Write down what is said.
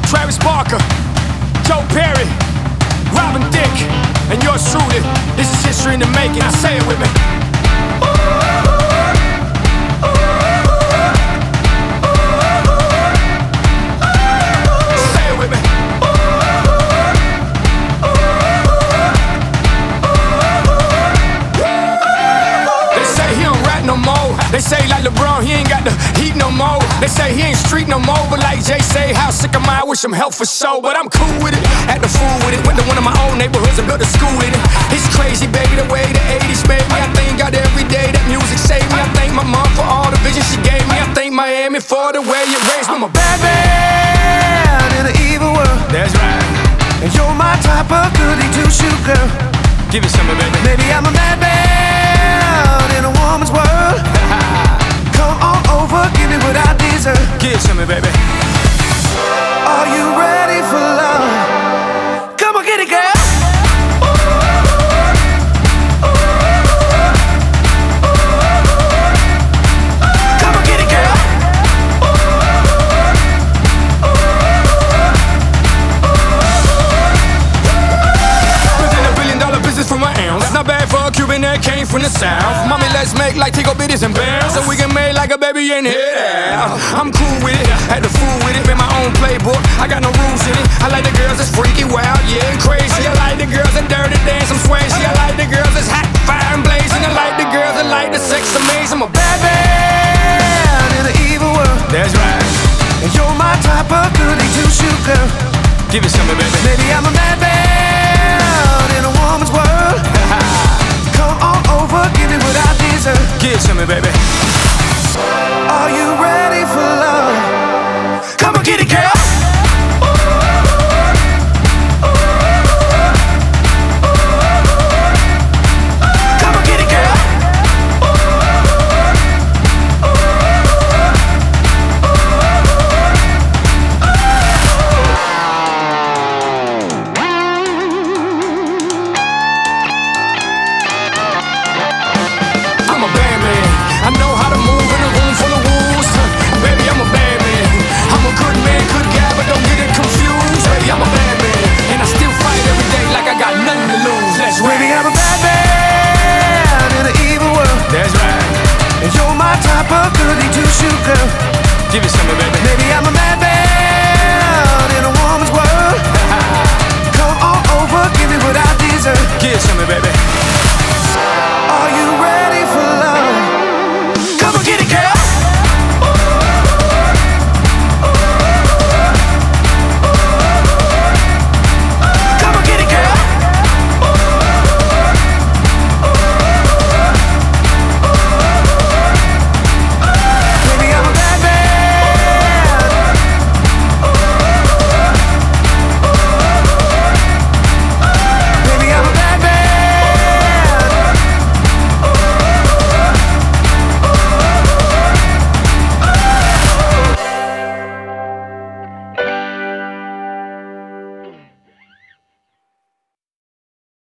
Travis Barker, Joe Perry, Robin Thicke, and yours truly. This is history in the making. Now say it with me. Say it with me. They say he don't rap no more. They say like LeBron, he ain't got the heat no more. They say he ain't street no more, but like Jay say, how sick am I? Wish him health for sure, but I'm cool with it. Had the fool with it. Went to one of my own neighborhoods and built a school in it. It's crazy, baby, the way the 80s made me. I thank God every day that music saved me. I thank my mom for all the vision she gave me. I thank Miami for the way it raised me. I'm a bad man in an evil world. That's right. And you're my type of goody two-shoe girl. Give it some, baby. Maybe I'm a bad man in a woman's world. Come on over, give me what I deserve. Give it some, baby. Are you ready for love? Come on, get it, girl. Come on, get it, girl. Within $1 billion business from my ounce. Not bad for a Cuban that came from the South. Mommy, let's make like Tico bitties and bounce, so we can make like a baby in here. I'm cool with it, had the fool with it. Made my own playbook, I got no rules in it. I like the girls that's freaky, wild, yeah, and crazy. I like the girls that dirty dance, I'm swayzy. I like the girls that's hot, fire and blazing. I like the girls that like the sex amazing. I'm a bad man in an evil world. That's right. And you're my type of goody two-shoe girl. Give it some, baby. Maybe I'm a bad man in a woman's world. Come on over, give me what I deserve. Give it some, baby. Are you ready for love? Come on, get it, girl.